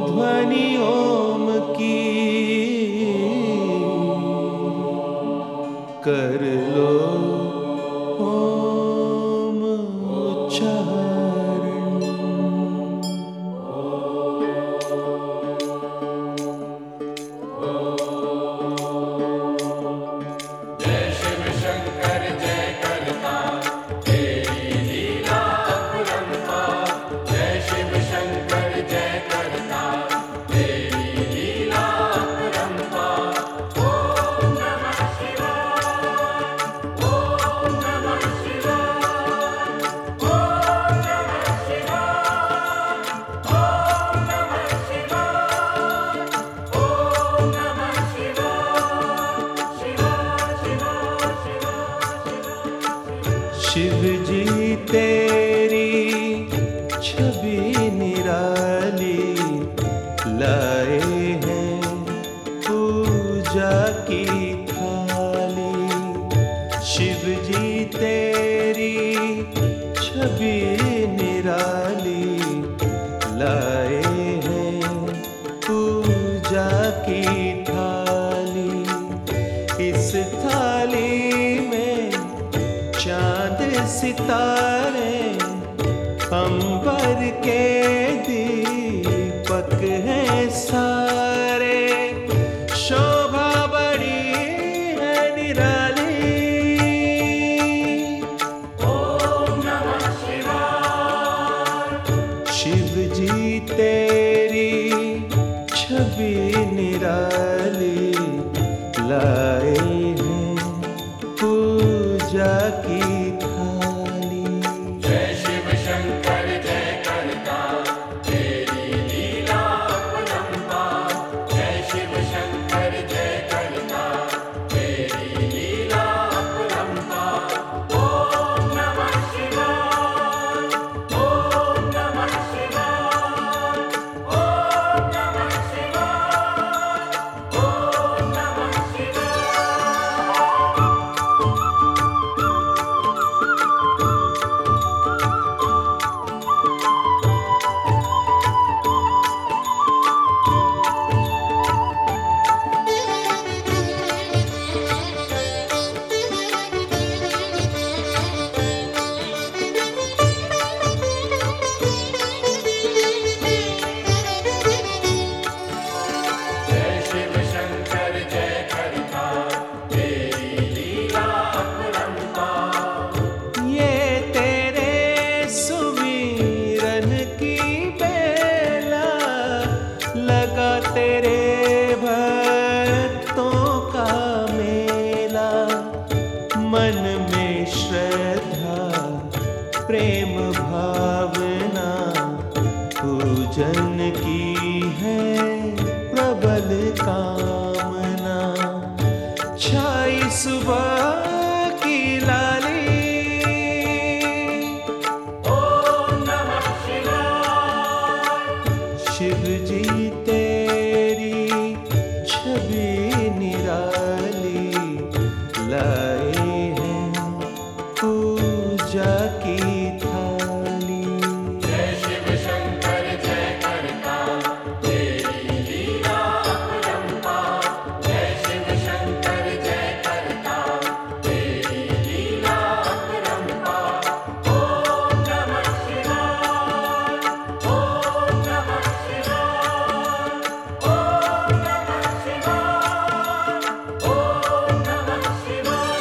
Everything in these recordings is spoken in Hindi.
ध्वनि ओम की कर लो ओम उच्चारण। जय शिव शंकर जय करता तेरी लीला अपरंपार। जय शिव शंकर जय करता तेरी लीला अपरंपार। ओम नमः शिवाय, ओम नमः शिवाय, ओम नमः शिवाय, ओम नमः शिवाय, ओम नमः शिवाय। शिव जी तेरी छवि निराली लाए हैं पूजा की थाली। शिव जी तेरी छवि निराली लाए हैं पूजा की थाली। इस थाली में चांद सितारे अंबर के दीपक हैं सारे। शोभा बड़ी है निराली। ओम नमः शिवाय। शिव जी तेरी छवि निराली लाए हैं पूजा की थाली। जय शिव शंकर जय करता तेरी लीला अपरंपार। जय शिव शंकर जय करता तेरी लीला अपरंपार। ओम नमः शिवाय, ओम नमः शिवाय, ओम नमः शिवाय, ओम नमः जय शिव शंकर जय करता तेरी लीला अपरंपार। ये तेरे सुमिरन की बेला लगा तेरे भक्तों का मेला। मन में श्रद्धा प्रेम भावना पूजन की है प्रबल कामना। छाई सुबह की लाली। ओम नमः शिवाय। शिव जी तेरी छवि निराली लाए हैं पूजा की थाली। जय शिव शंकर जय करता तेरी लीला अपरंपार। जय शिव शंकर जय करता तेरी लीला अपरंपार। ओम नमः शिवाय, ओम नमः शिवाय, ओम नमः शिवाय, ओम नमः शिवाय।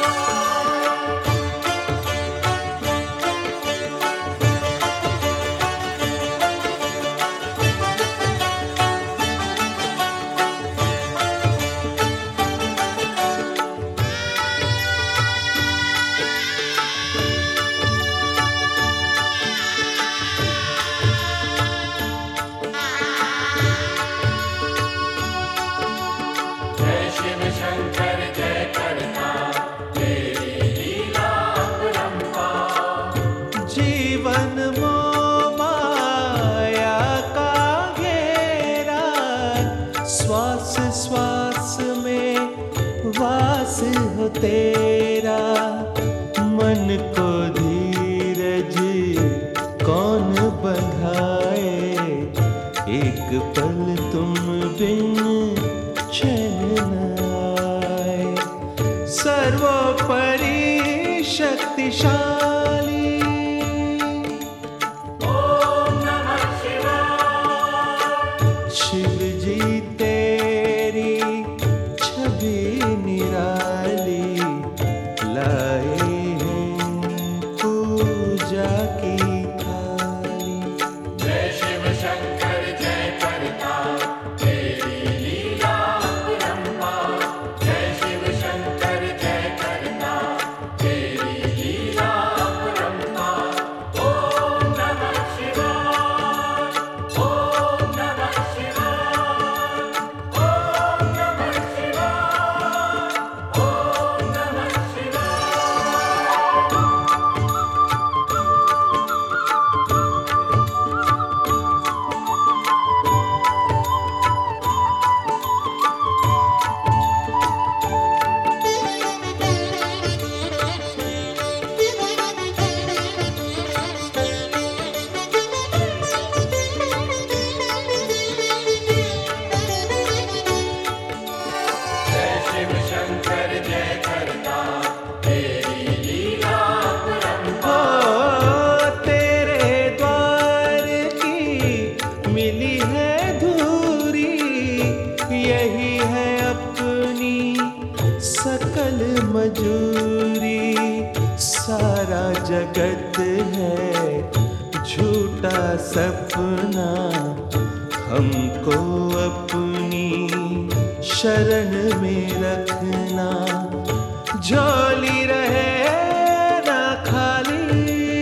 जय शिव शंकर जय करता तेरी लीला अपरंपार। जीवन मोह माया का घेरा श्वास श्वास में वास हो तेरा। मन को धीरज कौन बंधाए, एक पल तुम बिन चैन आए। सर्वोपरि शक्तिशाली ओम नमः शिवाय। शिव जी तेरी छवि निराली, लाए हैं पूजा की थाली। जय शिव शंकर जय करता, तेरी लीला अपरंपार। जय शिव शंकर जय करता, तेरी लीला अपरंपार। ओम नमः शिवाय, ओम नमः शिवाय, ओम नमः शिवाय, ओम नमः शिवाय। जय शिव शंकर जय करता, तेरी लीला अपरंपार। तेरे द्वार की मिली है धूरी, यही है अपनी सकल मजूरी। सारा जगत है झूठा सपना, हमको अपनी शरण में रखना। झोली रहे ना खाली,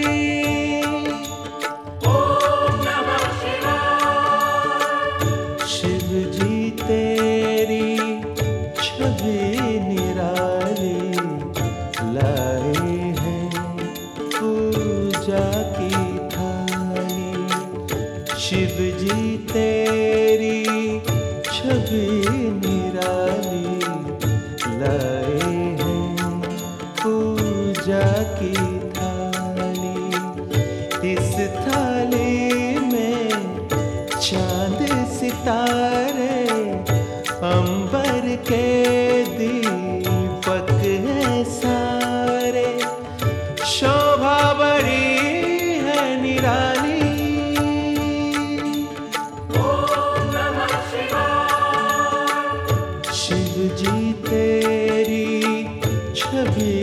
ओम नमः शिवाय। शिव जी तेरी छवि निराली, लाए हैं पूजा की थाली। शिव जी तेरी छवि निराली, लाए हैं पूजा की थाली। इस थाली में चांद सितारे, अंबर के दीपक हैं सारे। शोभा बड़ी है निराली, ओम नमः शिवाय। शिव जी तेरी छवि